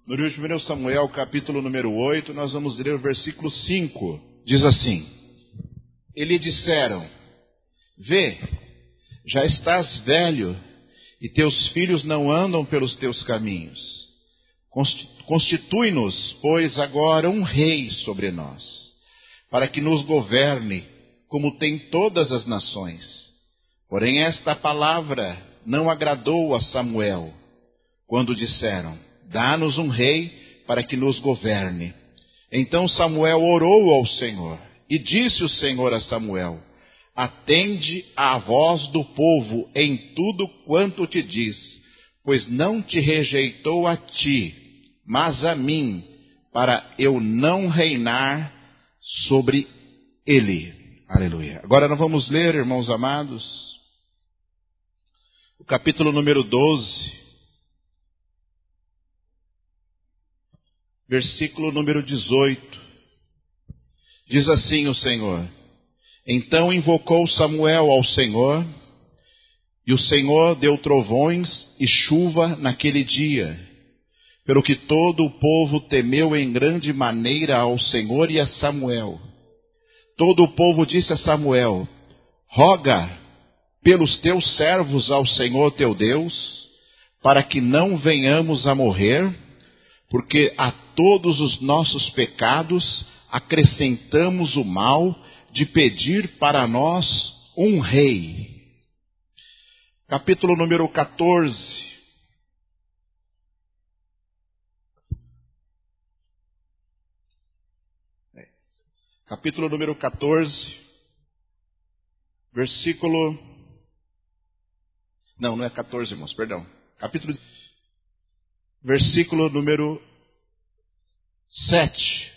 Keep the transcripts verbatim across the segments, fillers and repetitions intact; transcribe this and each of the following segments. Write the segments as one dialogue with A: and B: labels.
A: No livro de primeiro Samuel, capítulo número oito, nós vamos ler o versículo cinco. Diz assim: E lhe disseram: Vê, já estás velho, e teus filhos não andam pelos teus caminhos. Constitui-nos, pois, agora um rei sobre nós, para que nos governe, como tem todas as nações. Porém esta palavra não agradou a Samuel, quando disseram: Dá-nos um rei para que nos governe. Então Samuel orou ao Senhor, e disse o Senhor a Samuel: Atende à voz do povo em tudo quanto te diz, pois não te rejeitou a ti, mas a mim, para eu não reinar sobre ele. Aleluia. Agora nós vamos ler, irmãos amados, o capítulo número doze, versículo número dezoito. Diz assim o Senhor: Então invocou Samuel ao Senhor, e o Senhor deu trovões e chuva naquele dia, pelo que todo o povo temeu em grande maneira ao Senhor e a Samuel. Todo o povo disse a Samuel: Roga pelos teus servos ao Senhor teu Deus, para que não venhamos a morrer, porque a todos os nossos pecados acrescentamos o mal de pedir para nós um rei. Capítulo número quatorze. Capítulo número quatorze, versículo... Não, não é quatorze, irmãos, perdão. Capítulo... Versículo número sete.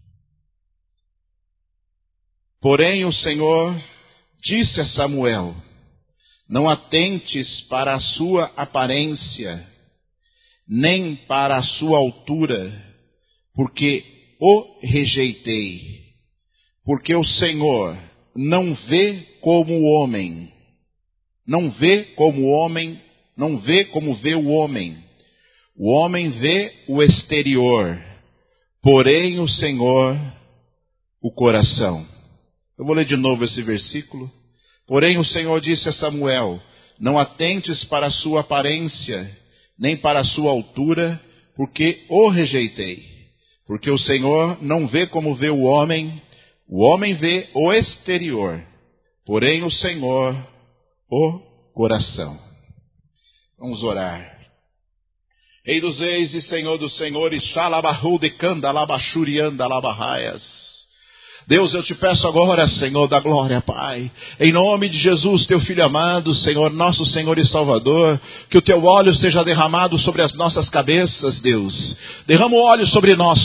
A: Porém o Senhor disse a Samuel: Não atentes para a sua aparência, nem para a sua altura, porque o rejeitei. Porque o Senhor não vê como o homem, não vê como o homem, não vê como vê o homem. O homem vê o exterior, porém o Senhor o coração. Eu vou ler de novo esse versículo. Porém o Senhor disse a Samuel: Não atentes para a sua aparência, nem para a sua altura, porque o rejeitei. Porque o Senhor não vê como vê o homem. O homem vê o exterior, porém o Senhor o coração. Vamos orar. Rei dos reis e Senhor dos senhores, Xalabahu de Candalabachurianda Labarraias. Deus, eu te peço agora, Senhor da glória, Pai, em nome de Jesus, teu Filho amado, Senhor, nosso Senhor e Salvador, que o teu óleo seja derramado sobre as nossas cabeças, Deus. Derrama o óleo sobre nós,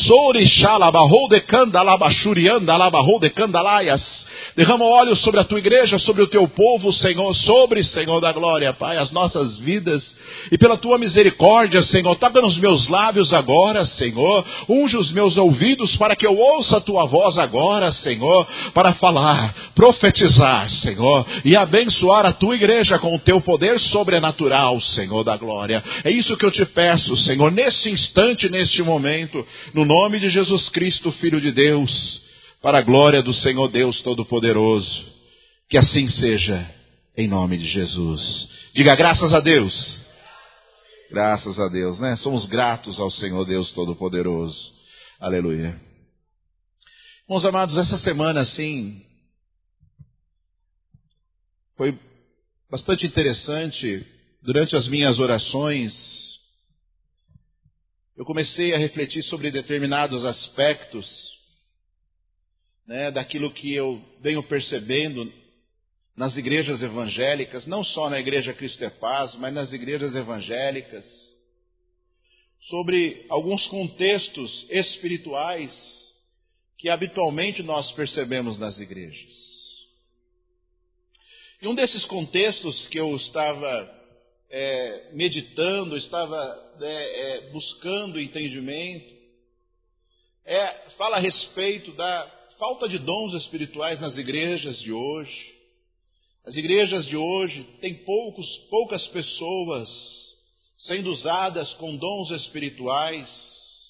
A: derrama o óleo sobre a tua igreja, sobre o teu povo, Senhor, sobre, Senhor da glória, Pai, as nossas vidas, e pela tua misericórdia, Senhor, toca nos meus lábios agora, Senhor, unge os meus ouvidos para que eu ouça a tua voz agora, Senhor, para falar, profetizar, Senhor, e abençoar a tua igreja com o teu poder sobrenatural, Senhor da glória. É isso que eu te peço, Senhor, nesse instante, neste momento, no nome de Jesus Cristo, Filho de Deus, para a glória do Senhor Deus Todo-Poderoso. Que assim seja, em nome de Jesus. Diga graças a Deus. Graças a Deus, né? Somos gratos ao Senhor Deus Todo-Poderoso. Aleluia. Meus amados, essa semana, assim, foi bastante interessante. Durante as minhas orações, eu comecei a refletir sobre determinados aspectos, né, daquilo que eu venho percebendo nas igrejas evangélicas, não só na igreja Cristo é Paz, mas nas igrejas evangélicas, sobre alguns contextos espirituais que habitualmente nós percebemos nas igrejas. E um desses contextos que eu estava é, meditando, estava é, é, buscando entendimento, é, fala a respeito da falta de dons espirituais nas igrejas de hoje. As igrejas de hoje têm poucos, poucas pessoas sendo usadas com dons espirituais.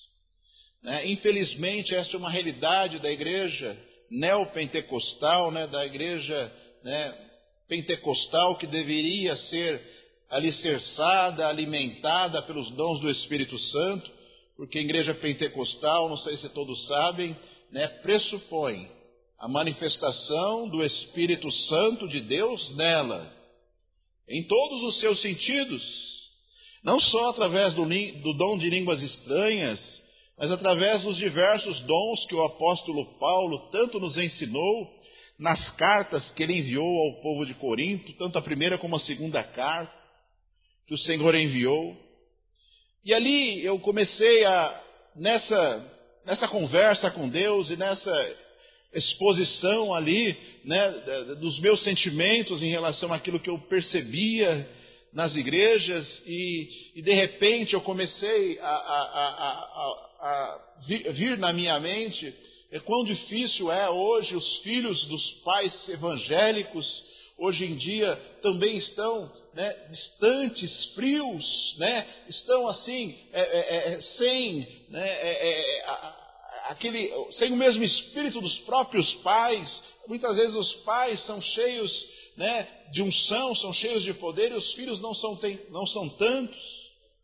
A: né? Infelizmente, essa é uma realidade da igreja neopentecostal, né? Da igreja, né, pentecostal, que deveria ser alicerçada, alimentada pelos dons do Espírito Santo, porque a igreja pentecostal, não sei se todos sabem, né, pressupõe a manifestação do Espírito Santo de Deus nela, em todos os seus sentidos, não só através do, do dom de línguas estranhas, mas através dos diversos dons que o apóstolo Paulo tanto nos ensinou nas cartas que ele enviou ao povo de Corinto, tanto a primeira como a segunda carta que o Senhor enviou. E ali eu comecei a, nessa, nessa conversa com Deus e nessa exposição ali, né, dos meus sentimentos em relação àquilo que eu percebia nas igrejas, e, e de repente eu comecei a, a, a, a, a vir, vir na minha mente é quão difícil é hoje os filhos dos pais evangélicos, hoje em dia também estão, né, distantes, frios, né, estão assim, é, é, é, sem, né, é, é, aquele, sem o mesmo espírito dos próprios pais. Muitas vezes os pais são cheios, né, de unção, são cheios de poder, e os filhos não são, tem, não são tantos.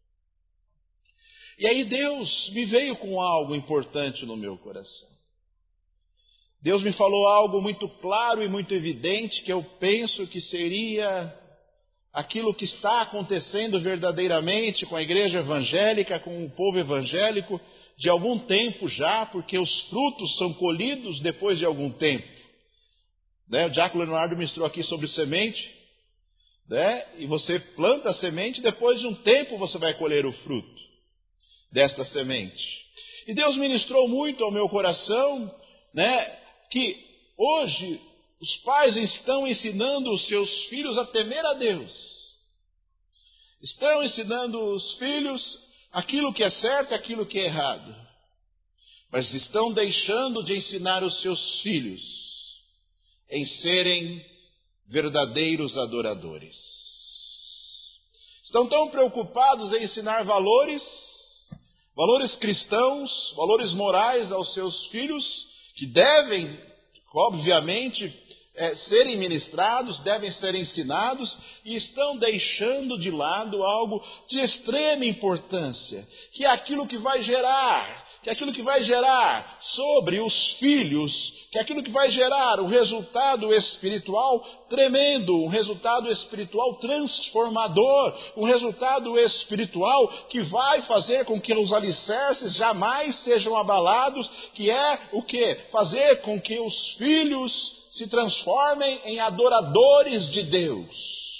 A: E aí Deus me veio com algo importante no meu coração. Deus me falou algo muito claro e muito evidente, que eu penso que seria aquilo que está acontecendo verdadeiramente com a igreja evangélica, com o povo evangélico, de algum tempo já, porque os frutos são colhidos depois de algum tempo. Né? O Diácono Leonardo ministrou aqui sobre semente, né? E você planta a semente, depois de um tempo você vai colher o fruto desta semente. E Deus ministrou muito ao meu coração, né, que hoje os pais estão ensinando os seus filhos a temer a Deus. Estão ensinando os filhos aquilo que é certo e aquilo que é errado. Mas estão deixando de ensinar os seus filhos em serem verdadeiros adoradores. Estão tão preocupados em ensinar valores, valores cristãos, valores morais aos seus filhos, que devem, obviamente, é, serem ministrados, devem ser ensinados, e estão deixando de lado algo de extrema importância, que é aquilo que vai gerar, que é aquilo que vai gerar sobre os filhos, que é aquilo que vai gerar um resultado espiritual tremendo, um resultado espiritual transformador, um resultado espiritual que vai fazer com que os alicerces jamais sejam abalados, que é o quê? Fazer com que os filhos se transformem em adoradores de Deus.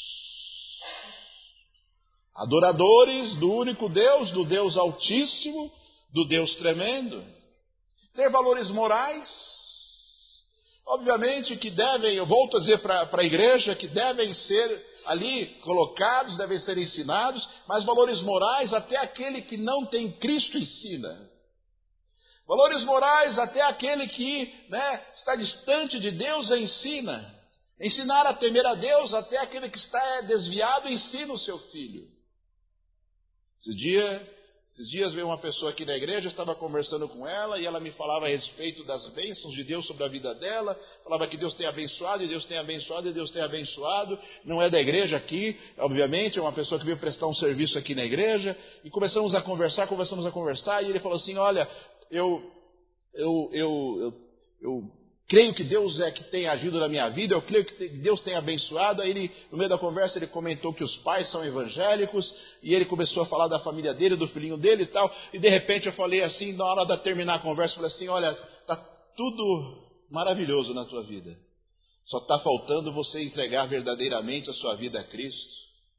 A: Adoradores do único Deus, do Deus Altíssimo, do Deus tremendo. Ter valores morais, obviamente que devem, eu volto a dizer para a igreja, que devem ser ali colocados, devem ser ensinados, mas valores morais até aquele que não tem Cristo ensina. Valores morais até aquele que, né, está distante de Deus ensina. Ensinar a temer a Deus até aquele que está desviado ensina o seu filho. Esse dia... Esses dias veio uma pessoa aqui na igreja, eu estava conversando com ela, e ela me falava a respeito das bênçãos de Deus sobre a vida dela, falava que Deus tem abençoado, e Deus tem abençoado, e Deus tem abençoado. Não é da igreja aqui, obviamente, é uma pessoa que veio prestar um serviço aqui na igreja, e começamos a conversar, começamos a conversar, e ele falou assim, olha, eu, eu, eu, eu, eu creio que Deus é que tem agido na minha vida, eu creio que Deus tem abençoado. Aí ele, no meio da conversa, ele comentou que os pais são evangélicos, e ele começou a falar da família dele, do filhinho dele e tal, e de repente eu falei assim, na hora de terminar a conversa, eu falei assim, olha, está tudo maravilhoso na tua vida, só está faltando você entregar verdadeiramente a sua vida a Cristo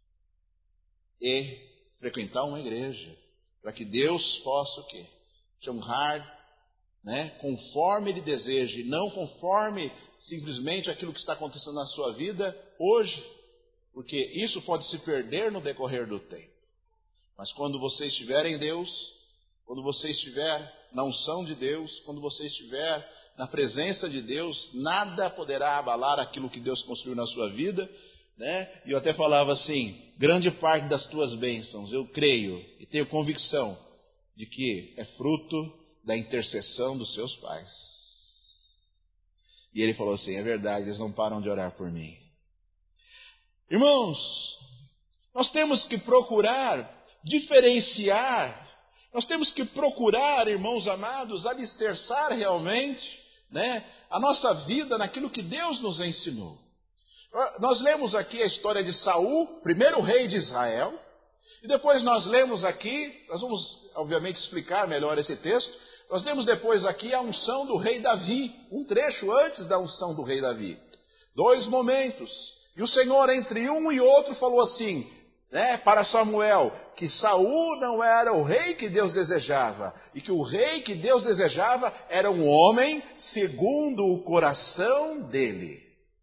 A: e frequentar uma igreja, para que Deus possa o quê? Te honrar, né, conforme Ele deseja, e não conforme simplesmente aquilo que está acontecendo na sua vida hoje, porque isso pode se perder no decorrer do tempo. Mas quando você estiver em Deus, quando você estiver na unção de Deus, quando você estiver na presença de Deus, nada poderá abalar aquilo que Deus construiu na sua vida, né? E eu até falava assim, grande parte das tuas bênçãos, eu creio e tenho convicção de que é fruto da intercessão dos seus pais. E ele falou assim, é verdade, eles não param de orar por mim. Irmãos, nós temos que procurar diferenciar, nós temos que procurar, irmãos amados, alicerçar realmente, né, a nossa vida naquilo que Deus nos ensinou. Nós lemos aqui a história de Saul, primeiro rei de Israel, e depois nós lemos aqui, nós vamos obviamente explicar melhor esse texto, nós lemos depois aqui a unção do rei Davi, um trecho antes da unção do rei Davi. Dois momentos. E o Senhor entre um e outro falou assim, né, para Samuel, que Saul não era o rei que Deus desejava, e que o rei que Deus desejava era um homem segundo o coração dele.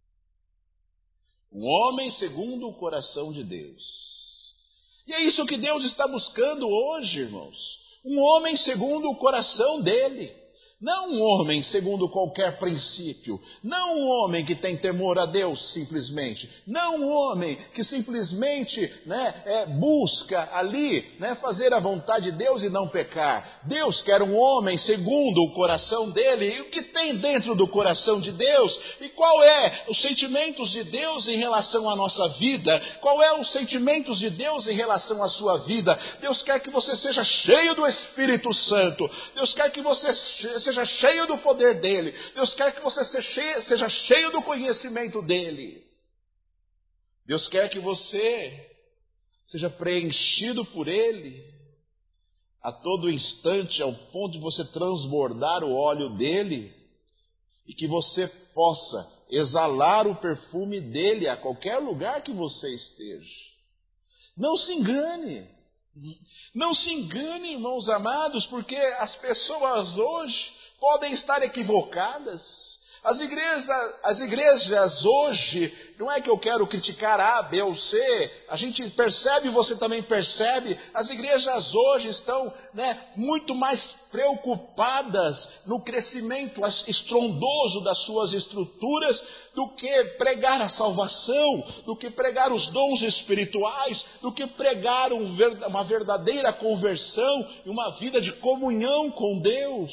A: Um homem segundo o coração de Deus. E é isso que Deus está buscando hoje, irmãos. Um homem segundo o coração dele. Não um homem segundo qualquer princípio. Não um homem que tem temor a Deus simplesmente. Não um homem que simplesmente, né, é, busca ali, né, fazer a vontade de Deus e não pecar. Deus quer um homem segundo o coração dele. E o que tem dentro do coração de Deus? E qual é os sentimentos de Deus em relação à nossa vida? Qual é os sentimentos de Deus em relação à sua vida? Deus quer que você seja cheio do Espírito Santo. Deus quer que você seja cheio do poder dele. Deus quer que você seja cheio do conhecimento dele. Deus quer que você seja preenchido por ele a todo instante, ao ponto de você transbordar o óleo dele e que você possa exalar o perfume dele a qualquer lugar que você esteja. Não se engane. Não se engane, irmãos amados, porque as pessoas hoje podem estar equivocadas. As igrejas, as igrejas hoje, não é que eu quero criticar A, B ou C, a gente percebe, você também percebe, as igrejas hoje estão, né, muito mais preocupadas no crescimento estrondoso das suas estruturas do que pregar a salvação, do que pregar os dons espirituais, do que pregar um, uma verdadeira conversão e uma vida de comunhão com Deus.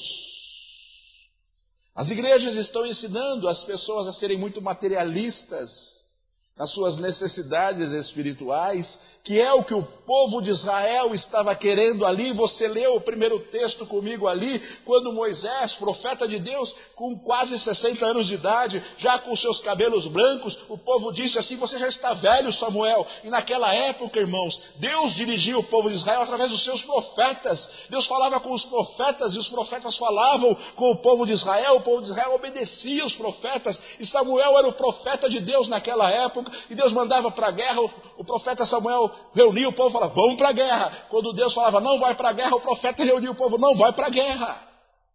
A: As igrejas estão ensinando as pessoas a serem muito materialistas nas suas necessidades espirituais, que é o que o povo de Israel estava querendo ali. Você leu o primeiro texto comigo ali, quando Moisés, profeta de Deus, com quase sessenta anos de idade, já com seus cabelos brancos, o povo disse assim, você já está velho, Samuel. E naquela época, irmãos, Deus dirigia o povo de Israel através dos seus profetas. Deus falava com os profetas e os profetas falavam com o povo de Israel. O povo de Israel obedecia os profetas e Samuel era o profeta de Deus naquela época. E Deus mandava para a guerra, o profeta Samuel reunia o povo e falava, vamos para a guerra. Quando Deus falava, não vai para a guerra, o profeta reunia o povo, não vai para a guerra.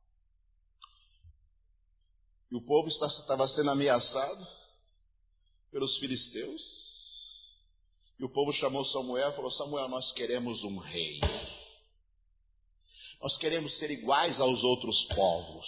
A: E o povo estava sendo ameaçado pelos filisteus. E o povo chamou Samuel e falou, Samuel, nós queremos um rei. Nós queremos ser iguais aos outros povos.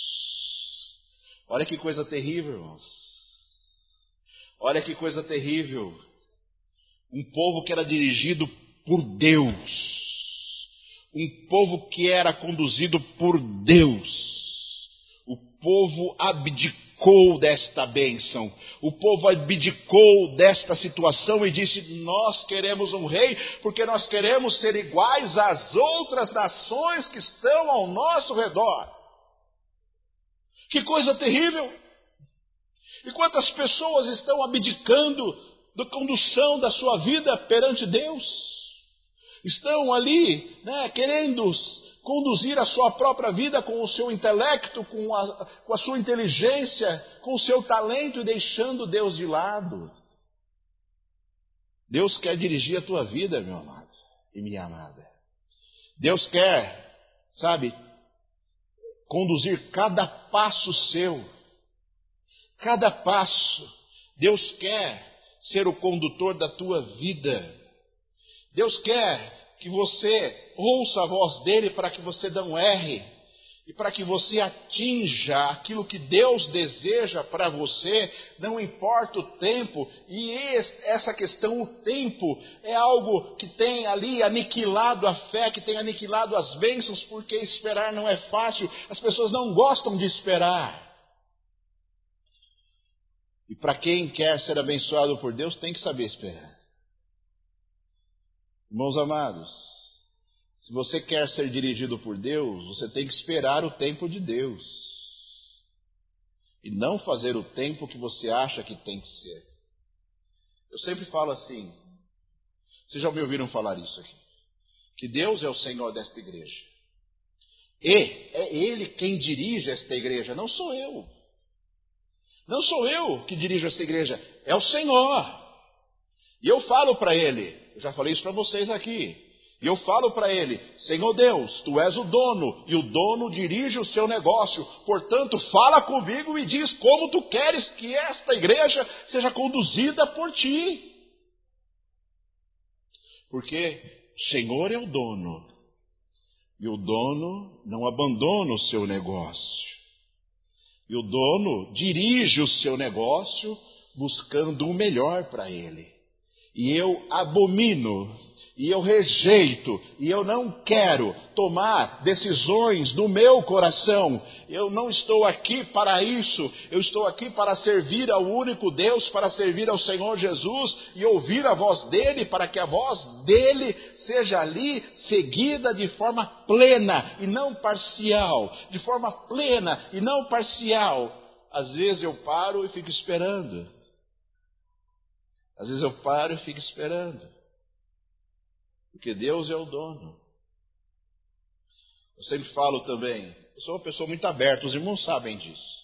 A: Olha que coisa terrível, irmãos. Olha que coisa terrível. Um povo que era dirigido por Deus. Um povo que era conduzido por Deus. O povo abdicou desta bênção. O povo abdicou desta situação e disse, nós queremos um rei, porque nós queremos ser iguais às outras nações que estão ao nosso redor. Que coisa terrível! E quantas pessoas estão abdicando da condução da sua vida perante Deus? Estão ali, né, querendo conduzir a sua própria vida com o seu intelecto, com a, com a sua inteligência, com o seu talento e deixando Deus de lado. Deus quer dirigir a tua vida, meu amado e minha amada. Deus quer, sabe, conduzir cada passo seu. Cada passo. Deus quer ser o condutor da tua vida. Deus quer que você ouça a voz dele para que você não erre. E para que você atinja aquilo que Deus deseja para você, não importa o tempo, e essa questão, o tempo, é algo que tem ali aniquilado a fé, que tem aniquilado as bênçãos, porque esperar não é fácil, as pessoas não gostam de esperar. E para quem quer ser abençoado por Deus, tem que saber esperar. Irmãos amados, se você quer ser dirigido por Deus, você tem que esperar o tempo de Deus. E não fazer o tempo que você acha que tem que ser. Eu sempre falo assim, vocês já me ouviram falar isso aqui, que Deus é o Senhor desta igreja. E é Ele quem dirige esta igreja, não sou eu. Não sou eu que dirijo essa igreja, é o Senhor. E eu falo para Ele, eu já falei isso para vocês aqui, e eu falo para Ele, Senhor Deus, Tu és o dono, e o dono dirige o seu negócio, portanto fala comigo e diz como Tu queres que esta igreja seja conduzida por Ti. Porque o Senhor é o dono, e o dono não abandona o seu negócio. E o dono dirige o seu negócio buscando o melhor para ele. E eu abomino, e eu rejeito, e eu não quero tomar decisões do meu coração. Eu não estou aqui para isso. Eu estou aqui para servir ao único Deus, para servir ao Senhor Jesus e ouvir a voz dele, para que a voz dele seja ali seguida de forma plena e não parcial. De forma plena e não parcial. Às vezes eu paro e fico esperando. Às vezes eu paro e fico esperando. Porque Deus é o dono. Eu sempre falo também, eu sou uma pessoa muito aberta, os irmãos sabem disso.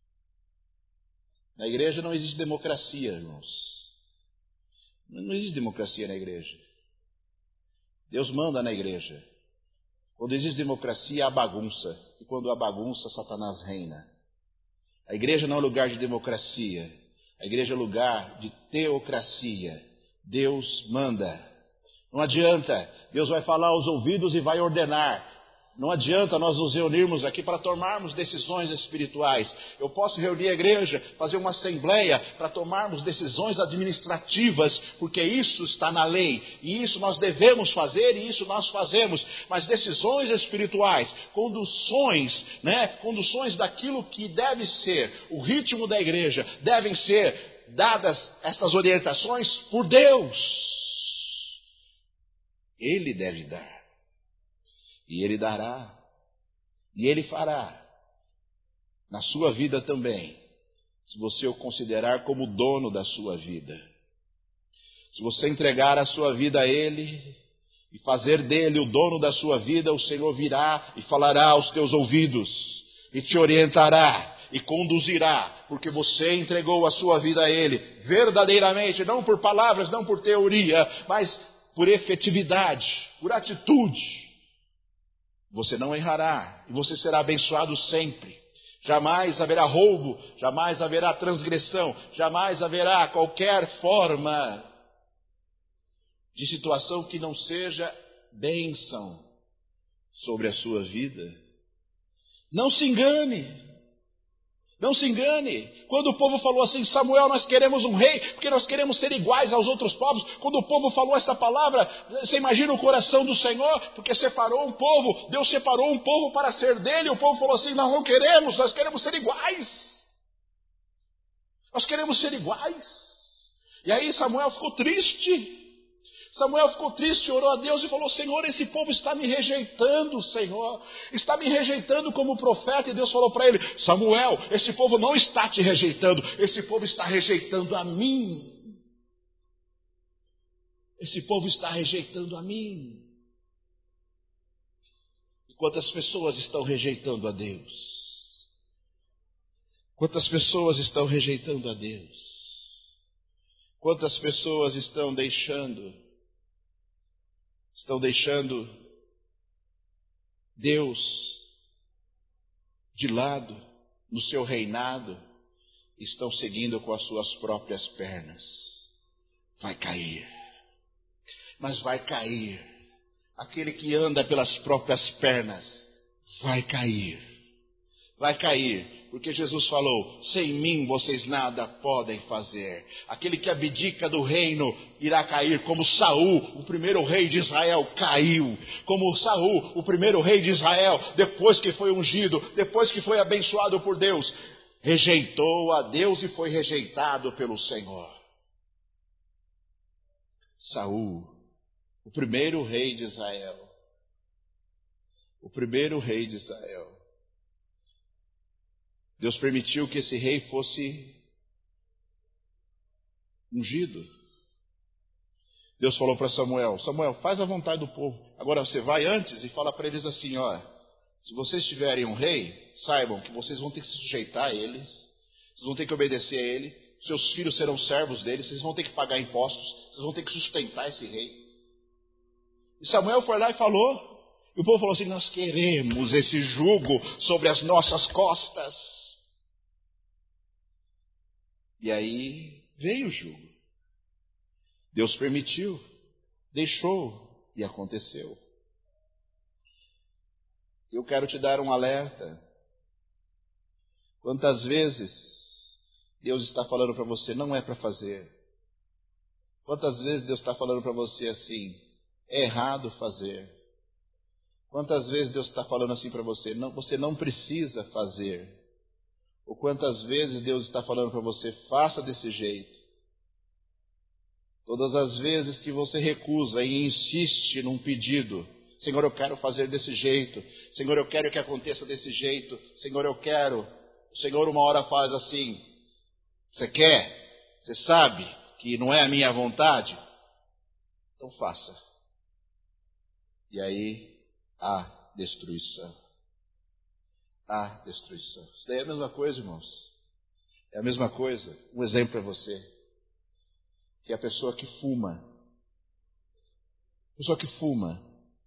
A: Na igreja não existe democracia, irmãos. Não existe democracia na igreja. Deus manda na igreja. Quando existe democracia, há bagunça. E quando há bagunça, Satanás reina. A igreja não é lugar de democracia. A igreja é lugar de teocracia. Deus manda. Não adianta, Deus vai falar aos ouvidos e vai ordenar. Não adianta nós nos reunirmos aqui para tomarmos decisões espirituais. Eu posso reunir a igreja, fazer uma assembleia para tomarmos decisões administrativas, porque isso está na lei, e isso nós devemos fazer, e isso nós fazemos. Mas decisões espirituais, conduções, né, conduções daquilo que deve ser o ritmo da igreja, devem ser dadas estas orientações por Deus. Ele deve dar. E Ele dará. E Ele fará. Na sua vida também. Se você o considerar como dono da sua vida. Se você entregar a sua vida a Ele e fazer dele o dono da sua vida, o Senhor virá e falará aos teus ouvidos e te orientará e conduzirá, porque você entregou a sua vida a Ele verdadeiramente, não por palavras, não por teoria, mas por efetividade, por atitude. Você não errará e você será abençoado sempre. Jamais haverá roubo, jamais haverá transgressão, jamais haverá qualquer forma de situação que não seja bênção sobre a sua vida. Não se engane. Não se engane. Quando o povo falou assim, Samuel, nós queremos um rei, porque nós queremos ser iguais aos outros povos. Quando o povo falou esta palavra, você imagina o coração do Senhor, porque separou um povo, Deus separou um povo para ser dele. O povo falou assim, nós não queremos, nós queremos ser iguais. Nós queremos ser iguais. E aí Samuel ficou triste. Samuel ficou triste, orou a Deus e falou, Senhor, esse povo está me rejeitando, Senhor. Está me rejeitando como profeta. E Deus falou para ele, Samuel, esse povo não está te rejeitando. Esse povo está rejeitando a mim. Esse povo está rejeitando a mim. E quantas pessoas estão rejeitando a Deus? Quantas pessoas estão rejeitando a Deus? Quantas pessoas estão deixando Estão deixando Deus de lado no seu reinado, estão seguindo com as suas próprias pernas. Vai cair, mas vai cair. Aquele que anda pelas próprias pernas vai cair. Vai cair. Porque Jesus falou, sem mim vocês nada podem fazer. Aquele que abdica do reino irá cair, como Saul, o primeiro rei de Israel, caiu. Como Saul, o primeiro rei de Israel, depois que foi ungido, depois que foi abençoado por Deus, rejeitou a Deus e foi rejeitado pelo Senhor. Saul, o primeiro rei de Israel. O primeiro rei de Israel. Deus permitiu que esse rei fosse ungido. Deus falou para Samuel, Samuel, faz a vontade do povo. Agora você vai antes e fala para eles assim, ó, se vocês tiverem um rei, saibam que vocês vão ter que se sujeitar a eles, vocês vão ter que obedecer a ele, seus filhos serão servos dele, vocês vão ter que pagar impostos, vocês vão ter que sustentar esse rei. E Samuel foi lá e falou, e o povo falou assim, nós queremos esse jugo sobre as nossas costas. E aí veio o jugo. Deus permitiu, deixou e aconteceu. Eu quero te dar um alerta. Quantas vezes Deus está falando para você, não é para fazer. Quantas vezes Deus está falando para você assim, é errado fazer. Quantas vezes Deus está falando assim para você, não, você não precisa fazer. Ou quantas vezes Deus está falando para você, faça desse jeito. Todas as vezes que você recusa e insiste num pedido, Senhor, eu quero fazer desse jeito, Senhor, eu quero que aconteça desse jeito, Senhor, eu quero. O Senhor uma hora faz assim, você quer? Você sabe que não é a minha vontade? Então faça. E aí há destruição. Há destruição. Isso daí é a mesma coisa, irmãos. É a mesma coisa. Um exemplo para você. Que é a pessoa que fuma. A pessoa que fuma.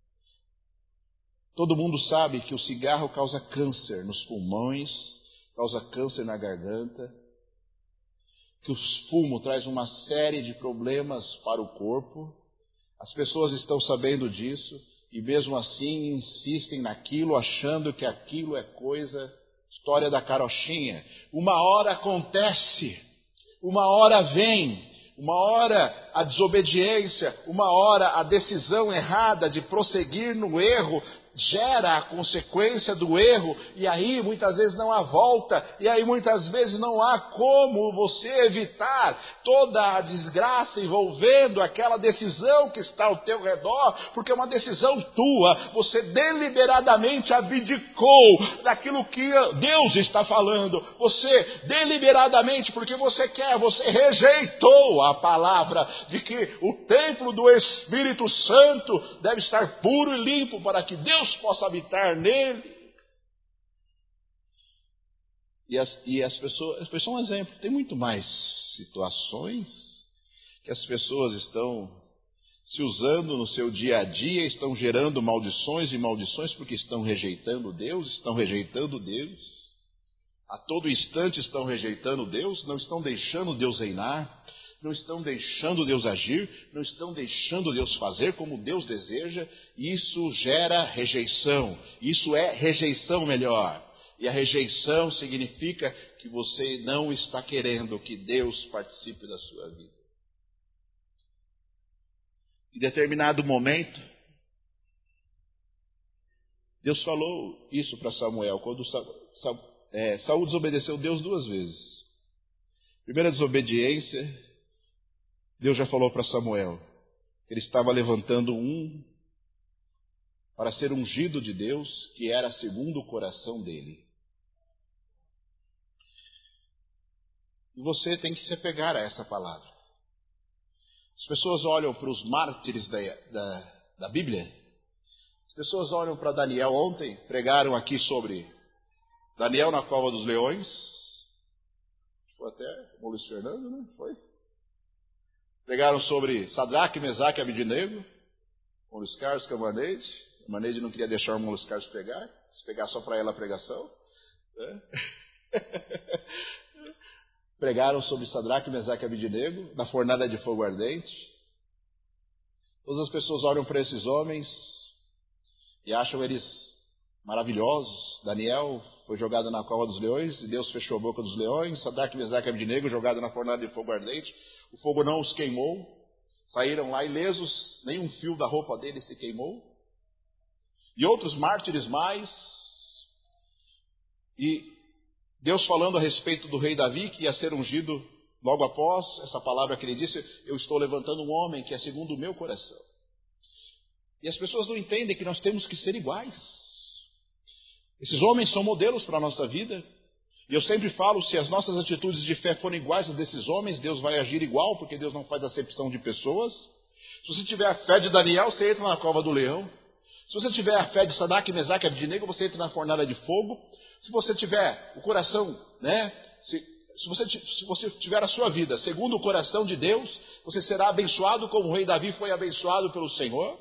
A: Todo mundo sabe que o cigarro causa câncer nos pulmões, causa câncer na garganta, que o fumo traz uma série de problemas para o corpo. As pessoas estão sabendo disso. E mesmo assim insistem naquilo, achando que aquilo é coisa, história da carochinha. Uma hora acontece, uma hora vem, uma hora a desobediência, uma hora a decisão errada de prosseguir no erro, gera a consequência do erro, e aí muitas vezes não há volta, e aí muitas vezes não há como você evitar toda a desgraça envolvendo aquela decisão que está ao teu redor, porque é uma decisão tua, você deliberadamente abdicou daquilo que Deus está falando, você deliberadamente, porque você quer, você rejeitou a palavra de que o templo do Espírito Santo deve estar puro e limpo para que Deus possa habitar nele. E as, e as pessoas, as pessoas são um exemplo. Tem muito mais situações que as pessoas estão se usando no seu dia a dia, estão gerando maldições e maldições porque estão rejeitando Deus, estão rejeitando Deus. A todo instante estão rejeitando Deus, não estão deixando Deus reinar, não estão deixando Deus agir, não estão deixando Deus fazer como Deus deseja. Isso gera rejeição, isso é rejeição melhor. E a rejeição significa que você não está querendo que Deus participe da sua vida. Em determinado momento, Deus falou isso para Samuel, quando Saul desobedeceu Deus duas vezes. Primeira desobediência, Deus já falou para Samuel que ele estava levantando um para ser ungido de Deus, que era segundo o coração dele. E você tem que se apegar a essa palavra. As pessoas olham para os mártires da, da, da Bíblia. As pessoas olham para Daniel. Ontem pregaram aqui sobre Daniel na cova dos leões. Foi até o Luiz Fernando, né? Foi? Pregaram sobre Sadraque, Mesaque e Abidnego, com Luiz Carlos Camarneide. Camarneide não queria deixar o irmão Luiz Carlos pregar, se pegar só para ela a pregação. Né? Pregaram sobre Sadraque, Mesaque e Abidnego, na fornalha de fogo ardente. Todas as pessoas olham para esses homens e acham eles maravilhosos. Daniel foi jogado na cova dos leões e Deus fechou a boca dos leões. Sadraque, Mesaque e Abednego jogado na fornalha de fogo ardente. O fogo não os queimou. Saíram lá ilesos, nem um fio da roupa deles se queimou. E outros mártires mais. E Deus falando a respeito do rei Davi, que ia ser ungido logo após essa palavra que ele disse: eu estou levantando um homem que é segundo o meu coração. E as pessoas não entendem que nós temos que ser iguais. Esses homens são modelos para a nossa vida. E eu sempre falo, se as nossas atitudes de fé forem iguais às desses homens, Deus vai agir igual, porque Deus não faz acepção de pessoas. Se você tiver a fé de Daniel, você entra na cova do leão. Se você tiver a fé de Sadraque, Mesaque e Abednego, você entra na fornalha de fogo. Se você tiver o coração, né? Se, se, você, se você tiver a sua vida segundo o coração de Deus, você será abençoado como o rei Davi foi abençoado pelo Senhor.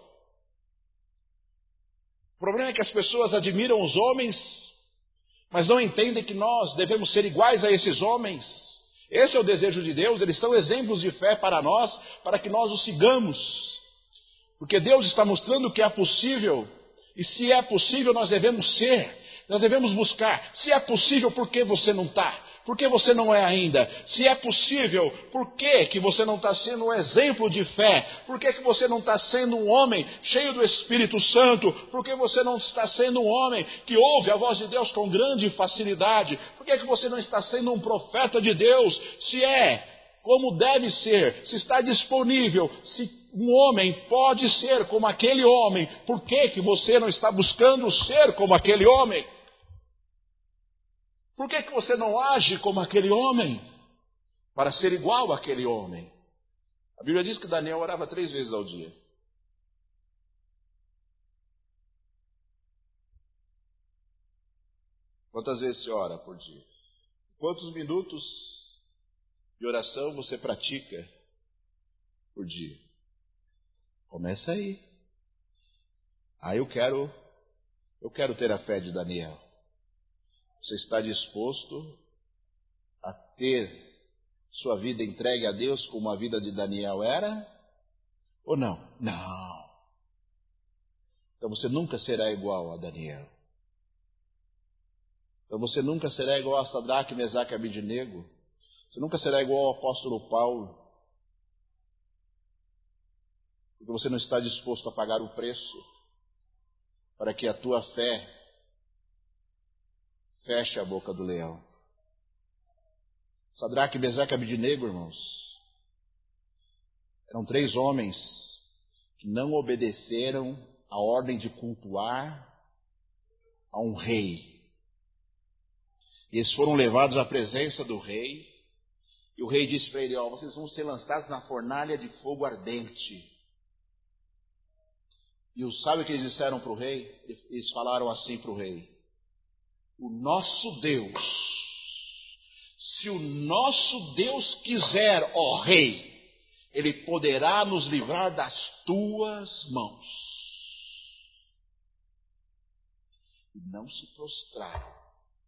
A: O problema é que as pessoas admiram os homens, mas não entendem que nós devemos ser iguais a esses homens. Esse é o desejo de Deus. Eles são exemplos de fé para nós, para que nós os sigamos. Porque Deus está mostrando que é possível, e se é possível nós devemos ser. Nós devemos buscar. Se é possível, por que você não está? Por que você não é ainda? Se é possível, por que, que você não está sendo um exemplo de fé? Por que, que você não está sendo um homem cheio do Espírito Santo? Por que você não está sendo um homem que ouve a voz de Deus com grande facilidade? Por que, que você não está sendo um profeta de Deus? Se é como deve ser, se está disponível, se um homem pode ser como aquele homem, por que, que você não está buscando ser como aquele homem? Por que, que você não age como aquele homem? Para ser igual àquele homem. A Bíblia diz que Daniel orava três vezes ao dia. Quantas vezes você ora por dia? Quantos minutos de oração você pratica por dia? Começa aí. Aí eu quero, eu quero ter a fé de Daniel. Você está disposto a ter sua vida entregue a Deus como a vida de Daniel era? Ou não? Não. Então você nunca será igual a Daniel. Então você nunca será igual a Sadraque, Mesaque e Abednego. Você nunca será igual ao apóstolo Paulo. Porque você não está disposto a pagar o preço para que a tua fé feche a boca do leão. Sadraque, Mesaque e Abednego, irmãos, eram três homens que não obedeceram a ordem de cultuar a um rei. E eles foram levados à presença do rei, e o rei disse para ele: ó, vocês vão ser lançados na fornalha de fogo ardente. E sabe o que eles disseram para o rei? Eles falaram assim para o rei: o nosso Deus, se o nosso Deus quiser, ó rei, Ele poderá nos livrar das tuas mãos. E não se prostraram.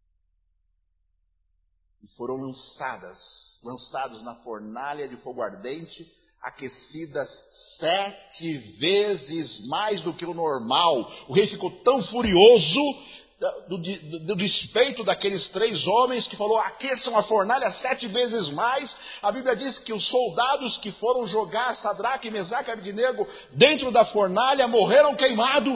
A: E foram lançadas, lançados na fornalha de fogo ardente, aquecidas sete vezes mais do que o normal. O rei ficou tão furioso do, do, do despeito daqueles três homens que falou: aqueçam a fornalha sete vezes mais. A Bíblia diz que os soldados que foram jogar Sadraque, Mesaque e Abednego dentro da fornalha morreram queimados,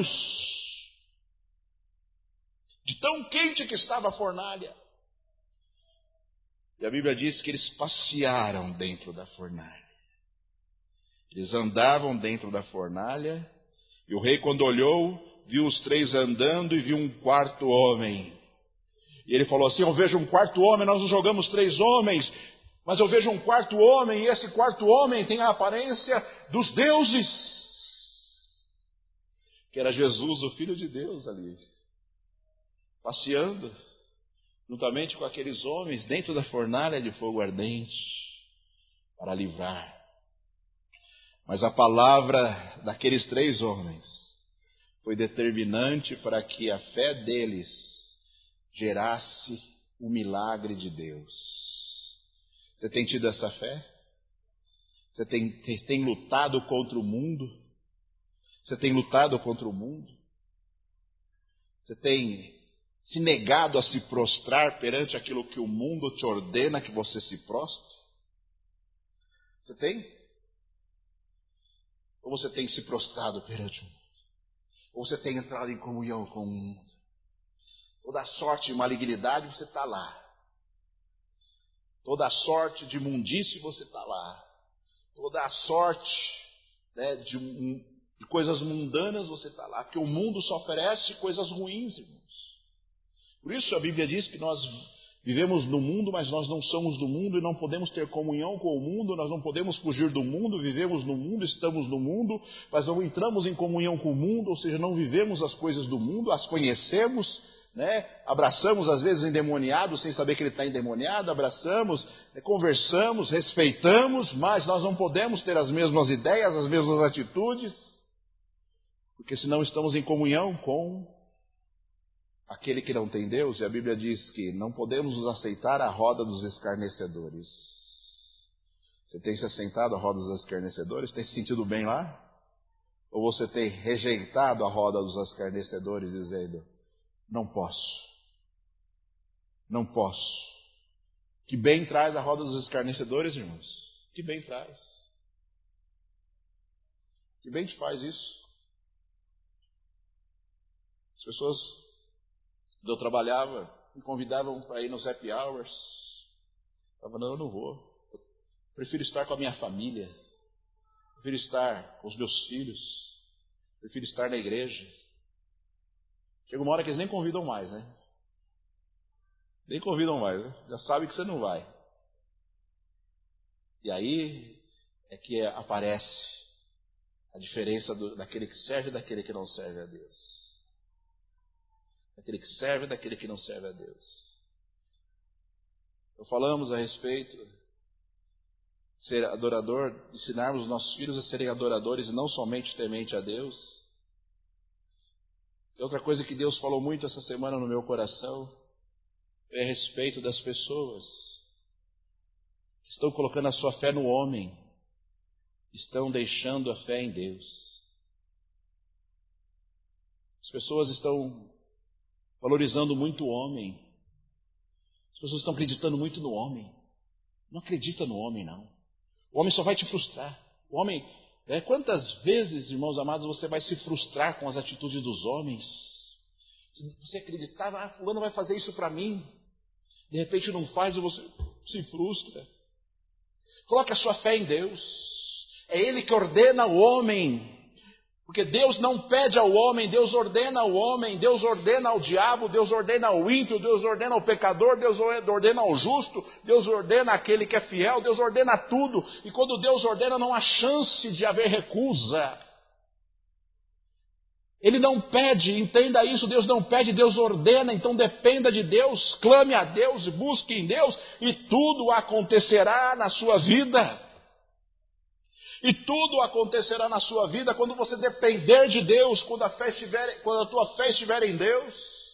A: de tão quente que estava a fornalha. E a Bíblia diz que eles passearam dentro da fornalha. Eles andavam dentro da fornalha, e o rei, quando olhou, viu os três andando e viu um quarto homem. E ele falou assim: eu vejo um quarto homem, nós nos jogamos três homens, mas eu vejo um quarto homem, e esse quarto homem tem a aparência dos deuses. Que era Jesus, o Filho de Deus ali, passeando juntamente com aqueles homens dentro da fornalha de fogo ardente para livrar. Mas a palavra daqueles três homens foi determinante para que a fé deles gerasse o milagre de Deus. Você tem tido essa fé? Você tem, tem lutado contra o mundo? Você tem lutado contra o mundo? Você tem se negado a se prostrar perante aquilo que o mundo te ordena que você se prostre? Você tem? Ou você tem se prostrado perante o mundo? Ou você tem entrado em comunhão com o mundo? Toda sorte de malignidade você está lá. Toda sorte de imundície você está lá. Toda a sorte, né, de, de coisas mundanas você está lá. Porque o mundo só oferece coisas ruins, irmãos. Por isso a Bíblia diz que nós vivemos no mundo, mas nós não somos do mundo e não podemos ter comunhão com o mundo, nós não podemos fugir do mundo, vivemos no mundo, estamos no mundo, mas não entramos em comunhão com o mundo, ou seja, não vivemos as coisas do mundo, as conhecemos, né? Abraçamos às vezes endemoniado sem saber que ele está endemoniado, abraçamos, né? Conversamos, respeitamos, mas nós não podemos ter as mesmas ideias, as mesmas atitudes, porque senão estamos em comunhão com aquele que não tem Deus, e a Bíblia diz que não podemos nos aceitar à roda dos escarnecedores. Você tem se assentado à roda dos escarnecedores? Tem se sentido bem lá? Ou você tem rejeitado a roda dos escarnecedores, dizendo, não posso, não posso. Que bem traz a roda dos escarnecedores, irmãos? Que bem traz? Que bem te faz isso? As pessoas quando eu trabalhava, me convidavam para ir nos happy hours. Eu falava, não, eu não vou. Eu prefiro estar com a minha família. Prefiro estar com os meus filhos. Prefiro estar na igreja. Chega uma hora que eles nem convidam mais, né? Nem convidam mais, né? Já sabe que você não vai. E aí é que aparece a diferença do, daquele que serve e daquele que não serve a Deus. Daquele que serve e daquele que não serve a Deus. Então falamos a respeito de ser adorador, de ensinarmos os nossos filhos a serem adoradores e não somente temente a Deus. E outra coisa que Deus falou muito essa semana no meu coração é a respeito das pessoas que estão colocando a sua fé no homem, estão deixando a fé em Deus. As pessoas estão valorizando muito o homem. As pessoas estão acreditando muito no homem. Não acredita no homem, não. O homem só vai te frustrar. O homem, né, quantas vezes, irmãos amados, você vai se frustrar com as atitudes dos homens? Você acreditava, ah, fulano vai fazer isso para mim. De repente não faz e você se frustra. Coloque a sua fé em Deus. É Ele que ordena o homem. Porque Deus não pede ao homem, Deus ordena ao homem, Deus ordena ao diabo, Deus ordena ao ímpio, Deus ordena ao pecador, Deus ordena ao justo, Deus ordena àquele que é fiel, Deus ordena tudo. E quando Deus ordena, não há chance de haver recusa. Ele não pede, entenda isso, Deus não pede, Deus ordena, então dependa de Deus, clame a Deus, busque em Deus, e tudo acontecerá na sua vida. E tudo acontecerá na sua vida quando você depender de Deus, quando a, fé estiver, quando a tua fé estiver em Deus,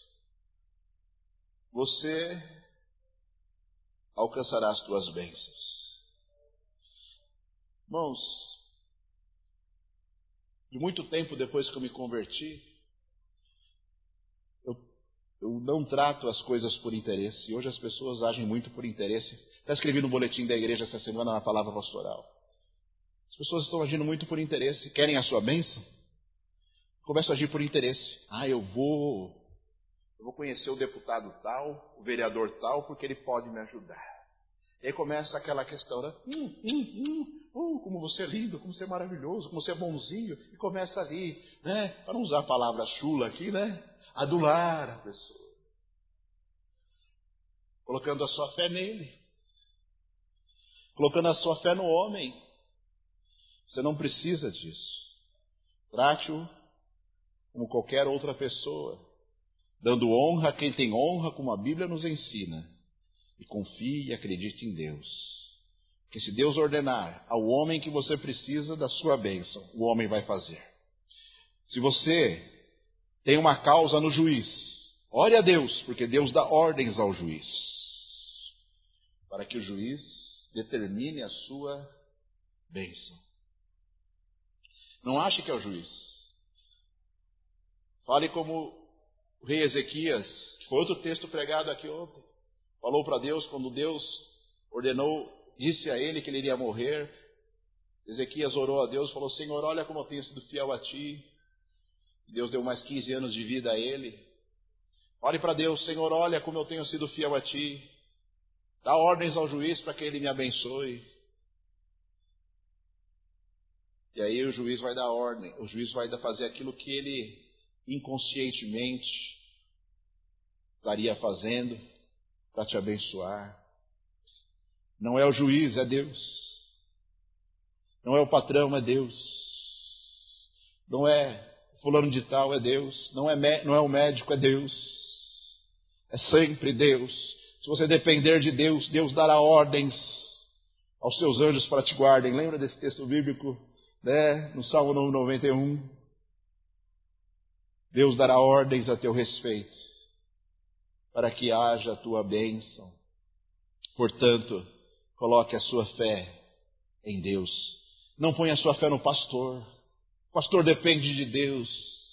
A: você alcançará as tuas bênçãos. Irmãos, de muito tempo depois que eu me converti, eu, eu não trato as coisas por interesse. E hoje as pessoas agem muito por interesse. Até escrevi no boletim da igreja essa semana na palavra pastoral. As pessoas estão agindo muito por interesse. Querem a sua bênção? Começam a agir por interesse. Ah, eu vou, eu vou conhecer o deputado tal, o vereador tal, porque ele pode me ajudar. E aí começa aquela questão, né? Hum, hum, hum, oh, como você é lindo, como você é maravilhoso, como você é bonzinho. E começa ali, né? Para não usar a palavra chula aqui, né? Adular a pessoa. Colocando a sua fé nele. Colocando a sua fé no homem. Você não precisa disso. Trate-o como qualquer outra pessoa, dando honra a quem tem honra, como a Bíblia nos ensina. E confie e acredite em Deus. Porque se Deus ordenar ao homem que você precisa da sua bênção, o homem vai fazer. Se você tem uma causa no juiz, ore a Deus, porque Deus dá ordens ao juiz, para que o juiz determine a sua bênção. Não ache que é o juiz. Fale como O rei Ezequias, que foi outro texto pregado aqui ontem, falou para Deus, quando Deus ordenou, disse a ele que ele iria morrer, Ezequias orou a Deus e falou: Senhor, olha como eu tenho sido fiel a Ti. Deus deu mais quinze anos de vida a ele. Ore para Deus: Senhor, olha como eu tenho sido fiel a Ti. Dá ordens ao juiz para que ele me abençoe. E aí o juiz vai dar ordem, o juiz vai fazer aquilo que ele inconscientemente estaria fazendo para te abençoar. Não é o juiz, é Deus. Não é o patrão, é Deus. Não é fulano de tal, é Deus. Não é, não é o médico, é Deus. É sempre Deus. Se você depender de Deus, Deus dará ordens aos seus anjos para te guardem. Lembra desse texto bíblico, né? No Salmo noventa e um. Deus dará ordens a teu respeito, para que haja a tua bênção. Portanto, coloque a sua fé em Deus. Não ponha a sua fé no pastor. O pastor depende de Deus.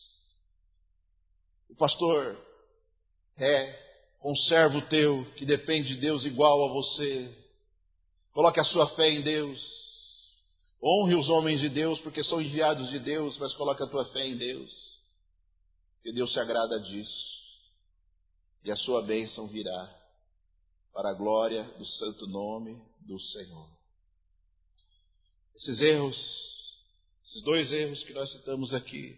A: O pastor é um servo teu que depende de Deus igual a você. Coloque a sua fé em Deus. Honre os homens de Deus, porque são enviados de Deus, mas coloque a tua fé em Deus. Porque Deus se agrada disso. E a sua bênção virá para a glória do santo nome do Senhor. Esses erros, esses dois erros que nós citamos aqui,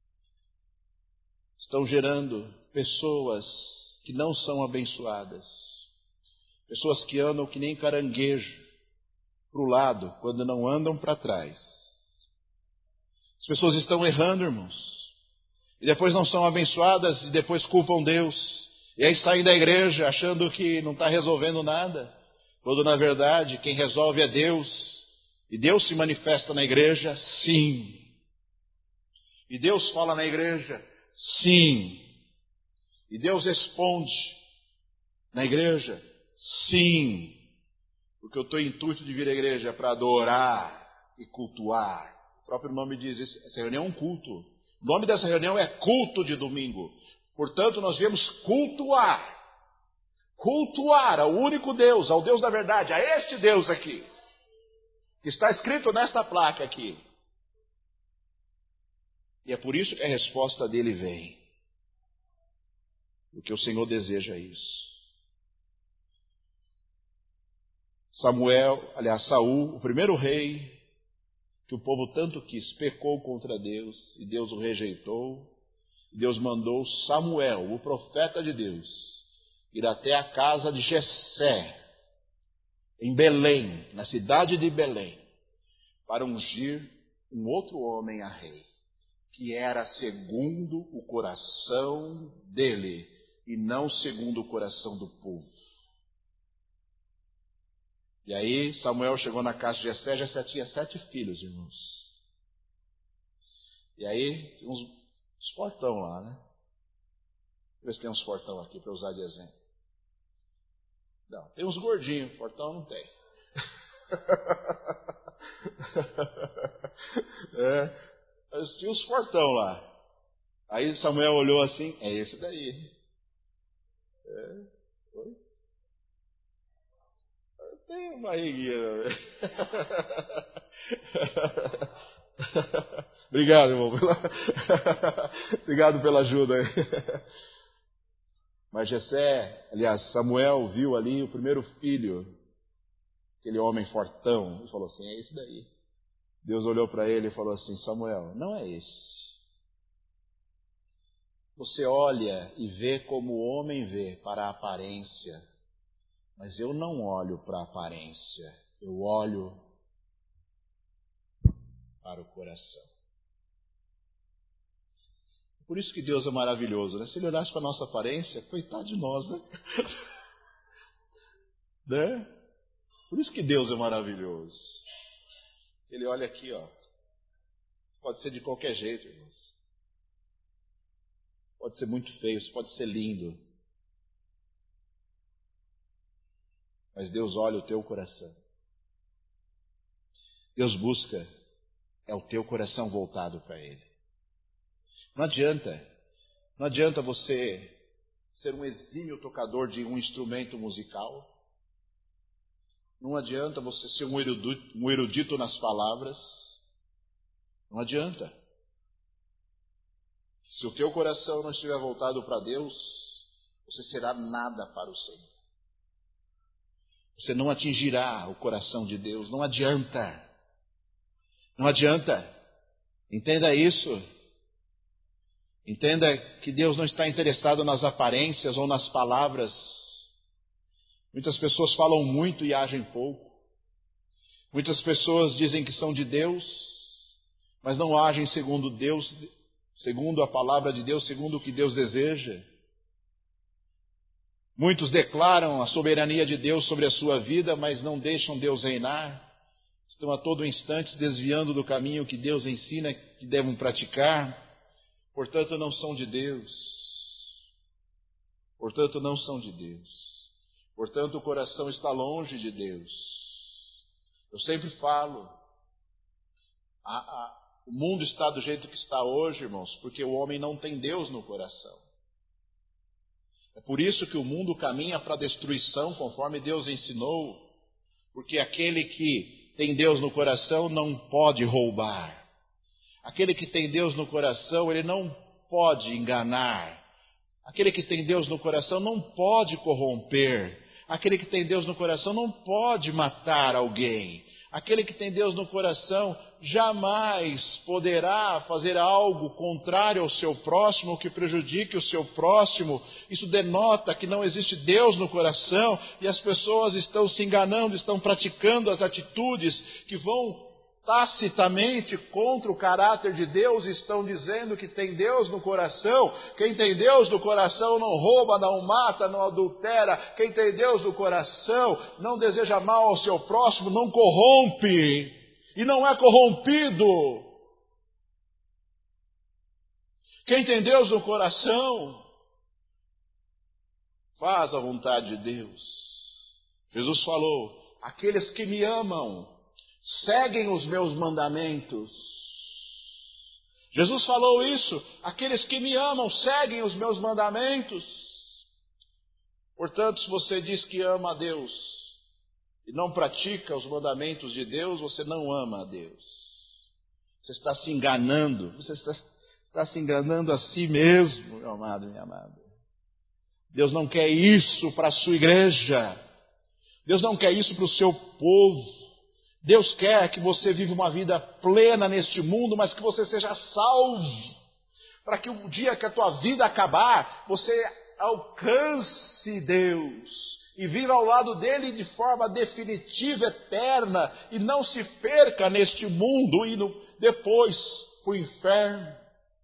A: estão gerando pessoas que não são abençoadas. Pessoas que andam que nem caranguejo para o lado, quando não andam para trás. As pessoas estão errando, irmãos. E depois não são abençoadas e depois culpam Deus. E aí saem da igreja achando que não está resolvendo nada. Quando na verdade quem resolve é Deus. E Deus se manifesta na igreja, sim. E Deus fala na igreja, sim. E Deus responde na igreja, sim. Porque o teu intuito de vir à igreja é para adorar e cultuar. O próprio nome diz, essa reunião é um culto. O nome dessa reunião é culto de domingo. Portanto, nós viemos cultuar. Cultuar ao único Deus, ao Deus da verdade, a este Deus aqui. Que está escrito nesta placa aqui. E é por isso que a resposta dele vem. Porque o Senhor deseja isso. Samuel, aliás, Saul, o primeiro rei que o povo tanto quis, pecou contra Deus e Deus o rejeitou. Deus mandou Samuel, o profeta de Deus, ir até a casa de Jessé, em Belém, na cidade de Belém, para ungir um outro homem a rei, que era segundo o coração dele e não segundo o coração do povo. E aí Samuel chegou na casa de Jessé, Jessé tinha sete filhos, irmãos. E aí tinha uns, uns fortão lá, né? Deixa eu ver se tem uns fortão aqui para usar de exemplo. Não, tem uns gordinhos, fortão não tem. É, mas tinha uns fortão lá. Aí Samuel olhou assim, é esse daí. É, foi? Tem uma barriguinha. Obrigado, irmão. Obrigado pela ajuda aí. Mas Jessé, aliás, Samuel viu ali o primeiro filho, aquele homem fortão, e falou assim, é esse daí. Deus olhou para ele e falou assim, Samuel, não é esse. Você olha e vê como o homem vê para a aparência, mas eu não olho para a aparência, eu olho para o coração. Por isso que Deus é maravilhoso, né? Se Ele olhasse para a nossa aparência, coitado de nós, né? Né? Por isso que Deus é maravilhoso. Ele olha aqui, ó. Pode ser de qualquer jeito, irmãos. Pode ser muito feio, pode ser lindo. Mas Deus olha o teu coração. Deus busca é o teu coração voltado para Ele. Não adianta Não adianta você ser um exímio tocador de um instrumento musical. Não adianta você ser um erudito, um erudito nas palavras. Não adianta. Se o teu coração não estiver voltado para Deus, você será nada para o Senhor. Você não atingirá o coração de Deus. Não adianta. Não adianta. Entenda isso. Entenda que Deus não está interessado nas aparências ou nas palavras. Muitas pessoas falam muito e agem pouco. Muitas pessoas dizem que são de Deus, mas não agem segundo Deus, segundo a palavra de Deus, segundo o que Deus deseja. Muitos declaram a soberania de Deus sobre a sua vida, mas não deixam Deus reinar. Estão a todo instante desviando do caminho que Deus ensina que devem praticar. Portanto, não são de Deus. Portanto, não são de Deus. Portanto, o coração está longe de Deus. Eu sempre falo, a, a, o mundo está do jeito que está hoje, irmãos, porque o homem não tem Deus no coração. É por isso que o mundo caminha para a destruição, conforme Deus ensinou, porque aquele que tem Deus no coração não pode roubar. Aquele que tem Deus no coração, ele não pode enganar. Aquele que tem Deus no coração não pode corromper. Aquele que tem Deus no coração não pode matar alguém. Aquele que tem Deus no coração jamais poderá fazer algo contrário ao seu próximo, que prejudique o seu próximo. Isso denota que não existe Deus no coração e as pessoas estão se enganando, estão praticando as atitudes que vão tacitamente contra o caráter de Deus, estão dizendo que tem Deus no coração. Quem tem Deus no coração não rouba, não mata, não adultera. Quem tem Deus no coração não deseja mal ao seu próximo, não corrompe e não é corrompido. Quem tem Deus no coração faz a vontade de Deus. Jesus falou: aqueles que me amam seguem os meus mandamentos. Jesus falou isso: aqueles que me amam seguem os meus mandamentos. Portanto, se você diz que ama a Deus e não pratica os mandamentos de Deus, você não ama a Deus. Você está se enganando. Você está, está se enganando a si mesmo, meu amado, minha amada. Deus não quer isso para a sua igreja. Deus não quer isso para o seu povo. Deus quer que você viva uma vida plena neste mundo, mas que você seja salvo, para que o dia que a tua vida acabar, você alcance Deus e viva ao lado dele de forma definitiva, eterna, e não se perca neste mundo, indo depois para o inferno.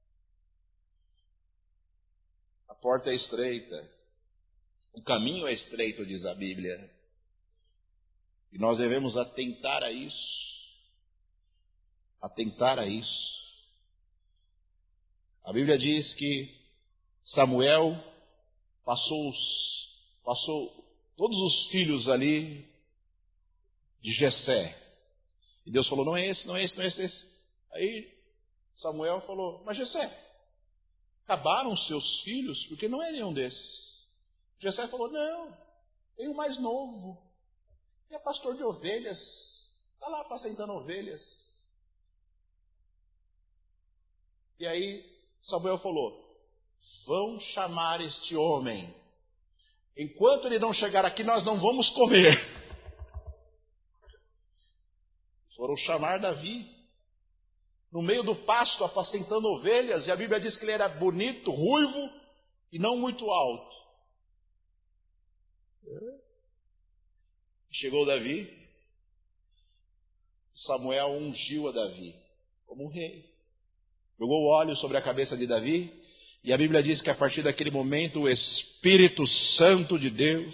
A: A porta é estreita, o caminho é estreito, diz a Bíblia. E nós devemos atentar a isso. Atentar a isso. A Bíblia diz que Samuel passou, os, passou todos os filhos ali de Jessé. E Deus falou: não é esse, não é esse, não é esse, esse. Aí Samuel falou: mas Jessé, acabaram os seus filhos? Porque não é nenhum desses. Jessé falou: não, tem o mais novo. E é pastor de ovelhas, está lá apacentando ovelhas. E aí Samuel falou: vão chamar este homem. Enquanto ele não chegar aqui, nós não vamos comer. Foram chamar Davi, no meio do pasto, apacentando ovelhas, e a Bíblia diz que ele era bonito, ruivo e não muito alto. Chegou Davi, Samuel ungiu a Davi como um rei. Jogou óleo sobre a cabeça de Davi, e a Bíblia diz que a partir daquele momento o Espírito Santo de Deus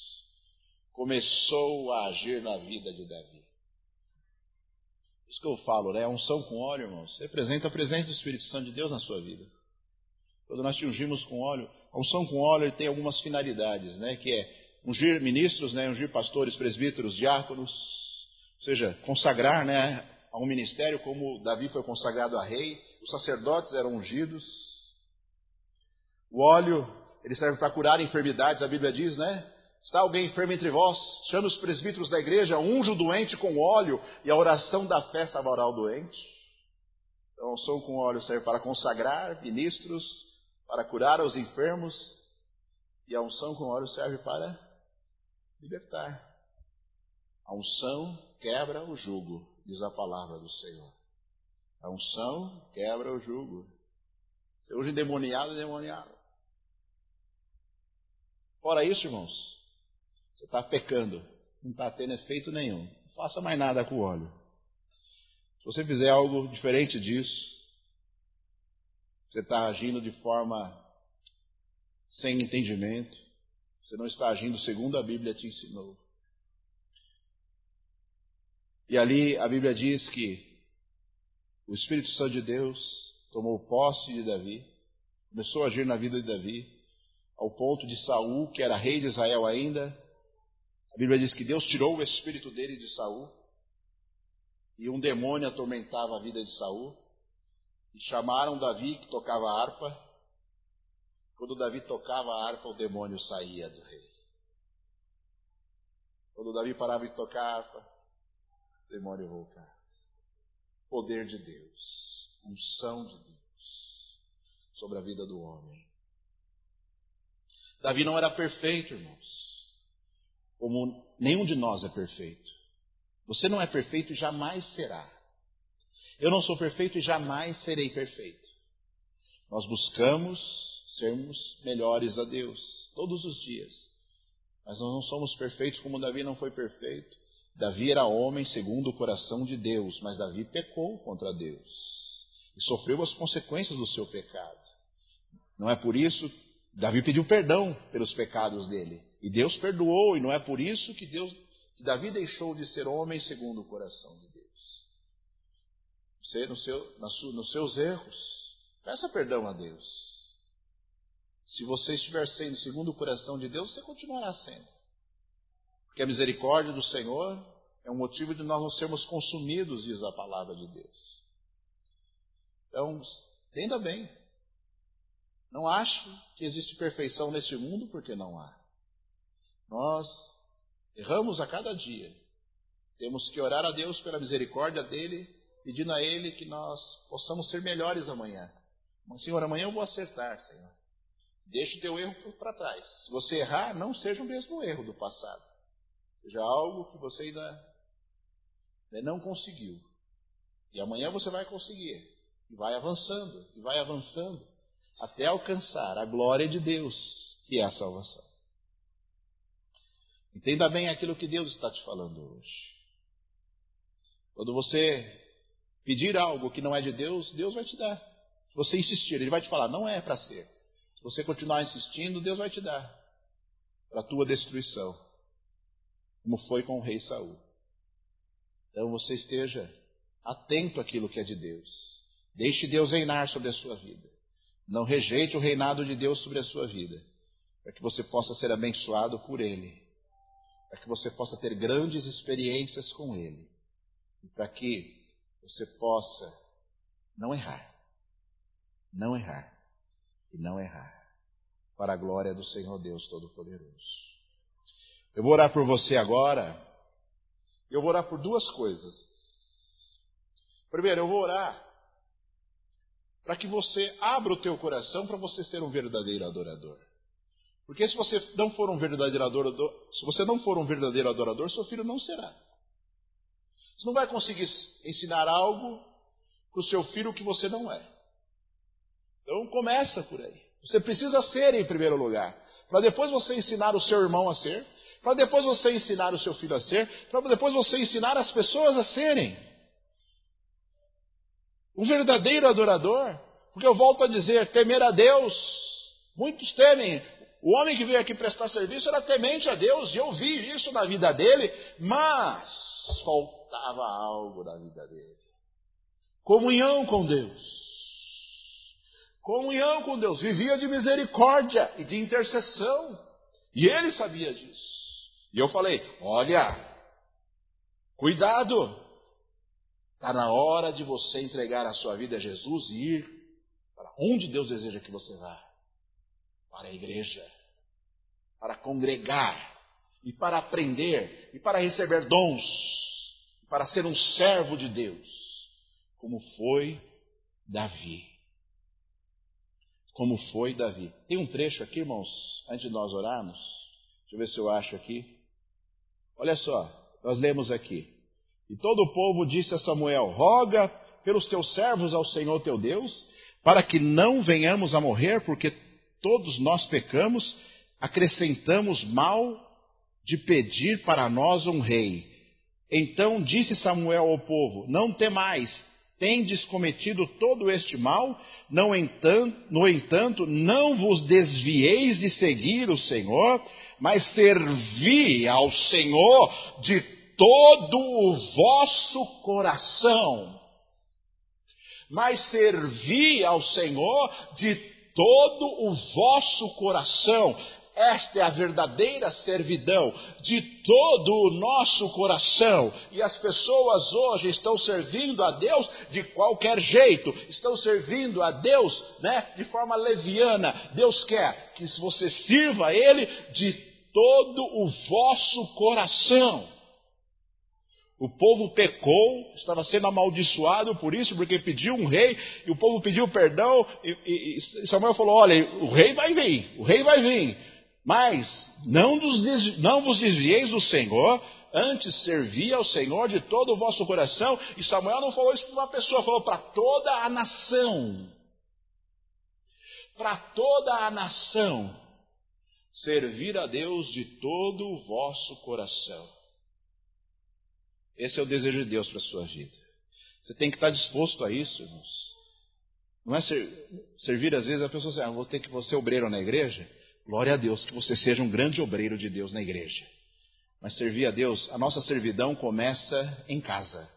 A: começou a agir na vida de Davi. Isso que eu falo, né? A unção com óleo, irmãos, representa a presença do Espírito Santo de Deus na sua vida. Quando nós te ungimos com óleo, a unção com óleo tem algumas finalidades, né? Que é ungir ministros, né? Ungir pastores, presbíteros, diáconos, ou seja, consagrar, né, a um ministério como Davi foi consagrado a rei. Os sacerdotes eram ungidos. O óleo, ele serve para curar enfermidades, a Bíblia diz, né? Está alguém enfermo entre vós? Chame os presbíteros da igreja, unja o doente com óleo e a oração da fé salvará o doente. Então, a unção com óleo serve para consagrar ministros, para curar os enfermos, e a unção com óleo serve para libertar. A unção quebra o jugo, diz a palavra do Senhor. A unção quebra o jugo. Você hoje endemoniado, endemoniado. Fora isso, irmãos, você está pecando, não está tendo efeito nenhum. Não faça mais nada com o óleo. Se você fizer algo diferente disso, você está agindo de forma sem entendimento, você não está agindo segundo a Bíblia te ensinou. E ali a Bíblia diz que o Espírito Santo de Deus tomou posse de Davi, começou a agir na vida de Davi, ao ponto de Saul, que era rei de Israel ainda. A Bíblia diz que Deus tirou o espírito dele de Saul, e um demônio atormentava a vida de Saul, e chamaram Davi, que tocava harpa. Quando Davi tocava a harpa, o demônio saía do rei. Quando Davi parava de tocar a harpa, o demônio voltava. Poder de Deus, unção de Deus sobre a vida do homem. Davi não era perfeito, irmãos, como nenhum de nós é perfeito. Você não é perfeito e jamais será. Eu não sou perfeito e jamais serei perfeito. Nós buscamos sermos melhores a Deus todos os dias, mas nós não somos perfeitos como Davi não foi perfeito. Davi era homem segundo o coração de Deus, mas Davi pecou contra Deus e sofreu as consequências do seu pecado. Não é por isso, Davi pediu perdão pelos pecados dele, e Deus perdoou, e não é por isso que, Deus, que Davi deixou de ser homem segundo o coração de Deus. Você, no seu, na su, nos seus erros, peça perdão a Deus. Se você estiver sendo segundo o coração de Deus, você continuará sendo. Porque a misericórdia do Senhor é um motivo de nós não sermos consumidos, diz a palavra de Deus. Então, entenda bem. Não acho que existe perfeição neste mundo, porque não há. Nós erramos a cada dia. Temos que orar a Deus pela misericórdia dEle, pedindo a Ele que nós possamos ser melhores amanhã. Mas, Senhor, amanhã eu vou acertar, Senhor. Deixe o teu erro para trás. Se você errar, não seja o mesmo erro do passado. Seja algo que você ainda não conseguiu. E amanhã você vai conseguir. E vai avançando, e vai avançando, até alcançar a glória de Deus, que é a salvação. Entenda bem aquilo que Deus está te falando hoje. Quando você pedir algo que não é de Deus, Deus vai te dar. Se você insistir, Ele vai te falar, não é para ser. Se você continuar insistindo, Deus vai te dar para a tua destruição, como foi com o rei Saul. Então você esteja atento àquilo que é de Deus. Deixe Deus reinar sobre a sua vida. Não rejeite o reinado de Deus sobre a sua vida, para que você possa ser abençoado por Ele, para que você possa ter grandes experiências com Ele, e para que você possa não errar, não errar e não errar, para a glória do Senhor Deus Todo-Poderoso. Eu vou orar por você agora. Eu vou orar por duas coisas. Primeiro, eu vou orar para que você abra o teu coração para você ser um verdadeiro adorador. Porque se você não for um verdadeiro adorador, se você não for um verdadeiro adorador, seu filho não será. Você não vai conseguir ensinar algo para o seu filho que você não é. Então começa por aí. Você precisa ser em primeiro lugar, para depois você ensinar o seu irmão a ser, para depois você ensinar o seu filho a ser, para depois você ensinar as pessoas a serem. Um verdadeiro adorador, porque eu volto a dizer, temer a Deus, muitos temem. O homem que veio aqui prestar serviço era temente a Deus, e eu vi isso na vida dele, mas faltava algo na vida dele. Comunhão com Deus. Comunhão com Deus. Vivia de misericórdia e de intercessão. E ele sabia disso. E eu falei, olha, cuidado. Está na hora de você entregar a sua vida a Jesus e ir para onde Deus deseja que você vá. para a igreja, para congregar, e para aprender, e para receber dons, para ser um servo de Deus, como foi Davi. Como foi Davi. Tem um trecho aqui, irmãos, antes de nós orarmos. Deixa eu ver se eu acho aqui. Olha só, nós lemos aqui. E todo o povo disse a Samuel: roga pelos teus servos ao Senhor teu Deus, para que não venhamos a morrer, porque todos nós pecamos, acrescentamos mal de pedir para nós um rei. Então disse Samuel ao povo: não temais, tendes cometido todo este mal, não entanto, no entanto, não vos desvieis de seguir o Senhor, mas servi ao Senhor de todo o vosso coração. Mas servi ao Senhor de todo o vosso coração. Esta é a verdadeira servidão, de todo o nosso coração. E as pessoas hoje estão servindo a Deus de qualquer jeito, estão servindo a Deus, né, de forma leviana. Deus quer que você sirva a Ele de todo o vosso coração. O povo pecou, estava sendo amaldiçoado por isso, porque pediu um rei, e o povo pediu perdão, e, e, e Samuel falou: olha, o rei vai vir, o rei vai vir, mas não, nos, não vos desvieis do Senhor, antes servi ao Senhor de todo o vosso coração. E Samuel não falou isso para uma pessoa, falou para toda a nação. Para toda a nação, servir a Deus de todo o vosso coração. Esse é o desejo de Deus para a sua vida. Você tem que estar disposto a isso, irmãos. Não é ser, servir, às vezes a pessoa diz: ah, vou ter que ser obreiro na igreja. Glória a Deus, que você seja um grande obreiro de Deus na igreja. Mas servir a Deus, a nossa servidão começa em casa.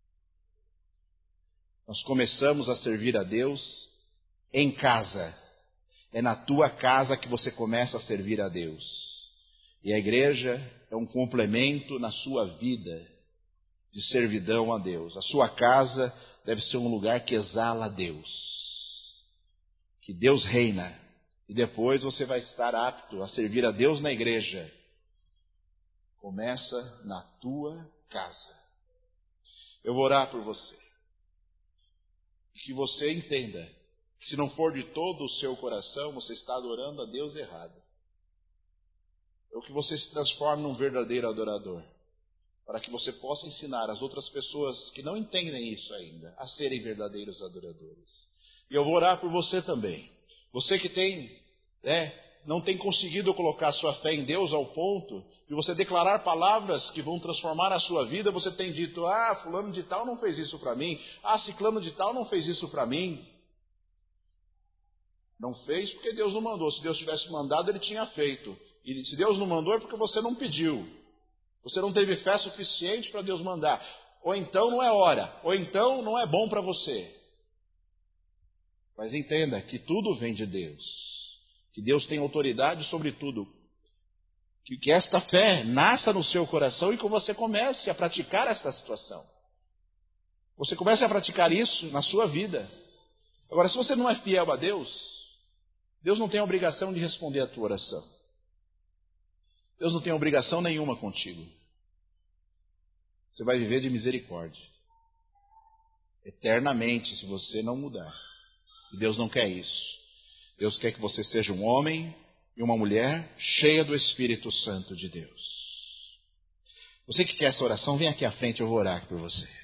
A: Nós começamos a servir a Deus em casa. É na tua casa que você começa a servir a Deus. E a igreja é um complemento na sua vida de servidão a Deus. A sua casa deve ser um lugar que exala a Deus, que Deus reina, e depois você vai estar apto a servir a Deus na igreja. Começa na tua casa. Eu vou orar por você, e que você entenda que se não for de todo o seu coração, você está adorando a Deus errado. Ou que você se transforme num verdadeiro adorador, para que você possa ensinar as outras pessoas que não entendem isso ainda, a serem verdadeiros adoradores. E eu vou orar por você também. Você que tem, né, não tem conseguido colocar sua fé em Deus ao ponto de você declarar palavras que vão transformar a sua vida. Você tem dito: ah, fulano de tal não fez isso para mim. Ah, ciclano de tal não fez isso para mim. Não fez porque Deus não mandou. Se Deus tivesse mandado, Ele tinha feito. E se Deus não mandou, é porque você não pediu. Você não teve fé suficiente para Deus mandar. Ou então não é hora. Ou então não é bom para você. Mas entenda que tudo vem de Deus. Que Deus tem autoridade sobre tudo. Que, que esta fé nasça no seu coração e que você comece a praticar esta situação. Você comece a praticar isso na sua vida. Agora, se você não é fiel a Deus, Deus não tem a obrigação de responder a tua oração. Deus não tem obrigação nenhuma contigo. Você vai viver de misericórdia eternamente se você não mudar. E Deus não quer isso. Deus quer que você seja um homem e uma mulher cheia do Espírito Santo de Deus. Você que quer essa oração, vem aqui à frente, eu vou orar por você.